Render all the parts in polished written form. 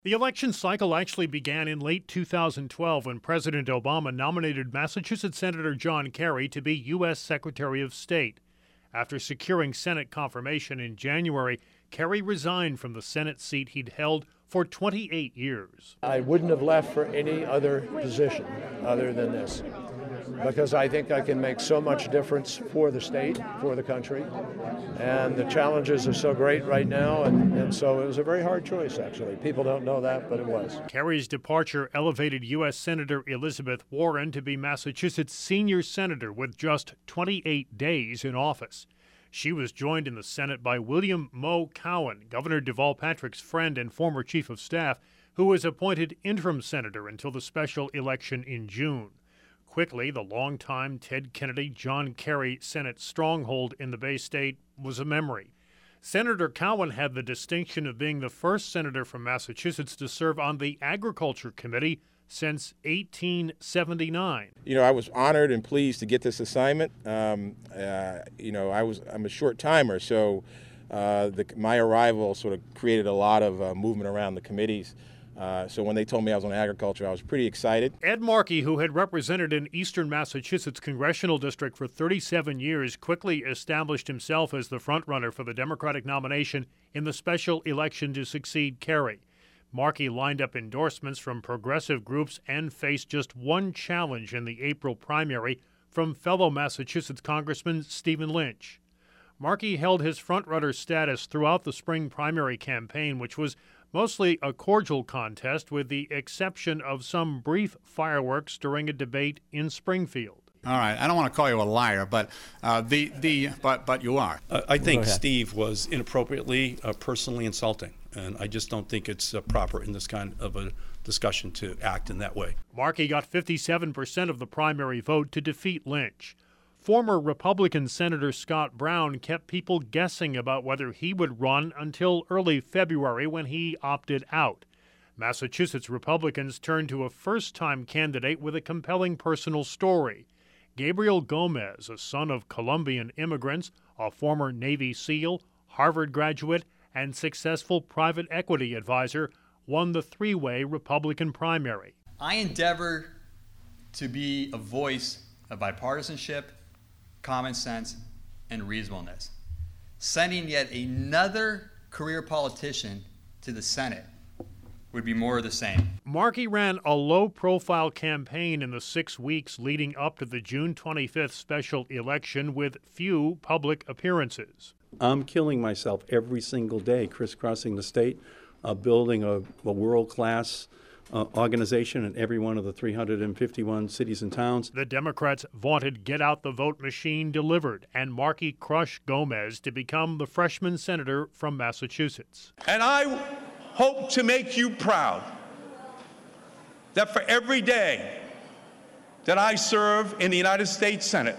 The election cycle actually began in late 2012 when President Obama nominated Massachusetts Senator John Kerry to be U.S. Secretary of State. After securing Senate confirmation in January, Kerry resigned from the Senate seat he'd held for 28 years. I wouldn't have left for any other position other than this, because I think I can make so much difference for the state, for the country, and the challenges are so great right now, and so it was a very hard choice, actually. People don't know that, but it was. Kerry's departure elevated U.S. Senator Elizabeth Warren to be Massachusetts' senior senator with just 28 days in office. She was joined in the Senate by William Moe Cowan, Governor Deval Patrick's friend and former chief of staff, who was appointed interim senator until the special election in June. Quickly, the longtime Ted Kennedy-John Kerry Senate stronghold in the Bay State was a memory. Senator Cowan had the distinction of being the first senator from Massachusetts to serve on the Agriculture Committee since 1879. I was honored and pleased to get this assignment. I'm a short timer, so my arrival sort of created a lot of movement around the committees. So when they told me I was on agriculture, I was pretty excited. Ed Markey, who had represented an eastern Massachusetts congressional district for 37 years, quickly established himself as the frontrunner for the Democratic nomination in the special election to succeed Kerry. Markey lined up endorsements from progressive groups and faced just one challenge in the April primary from fellow Massachusetts Congressman Stephen Lynch. Markey held his frontrunner status throughout the spring primary campaign, which was mostly a cordial contest with the exception of some brief fireworks during a debate in Springfield. All right, I don't want to call you a liar, but but you are. I think Steve was inappropriately personally insulting, and I just don't think it's proper in this kind of a discussion to act in that way. Markey got 57% of the primary vote to defeat Lynch. Former Republican Senator Scott Brown kept people guessing about whether he would run until early February when he opted out. Massachusetts Republicans turned to a first-time candidate with a compelling personal story. Gabriel Gomez, a son of Colombian immigrants, a former Navy SEAL, Harvard graduate, and successful private equity advisor, won the three-way Republican primary. I endeavor to be a voice of bipartisanship, common sense, and reasonableness. Sending yet another career politician to the Senate would be more of the same. Markey ran a low-profile campaign in the 6 weeks leading up to the June 25th special election with few public appearances. I'm killing myself every single day, crisscrossing the state, building a world-class organization in every one of the 351 cities and towns. The Democrats' vaunted get-out-the-vote machine delivered, and Markey crushed Gomez to become the freshman senator from Massachusetts. And I hope to make you proud that for every day that I serve in the United States Senate,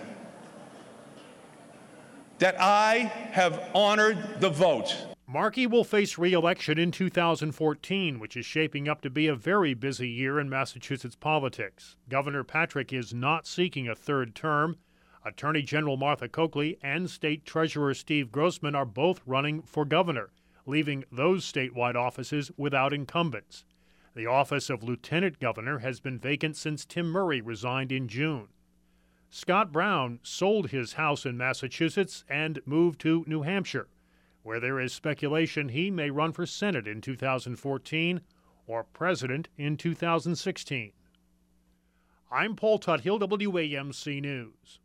that I have honored the vote. Markey will face re-election in 2014, which is shaping up to be a very busy year in Massachusetts politics. Governor Patrick is not seeking a third term. Attorney General Martha Coakley and State Treasurer Steve Grossman are both running for governor, leaving those statewide offices without incumbents. The office of lieutenant governor has been vacant since Tim Murray resigned in June. Scott Brown sold his house in Massachusetts and moved to New Hampshire, where there is speculation he may run for Senate in 2014 or president in 2016. I'm Paul Tuthill, WAMC News.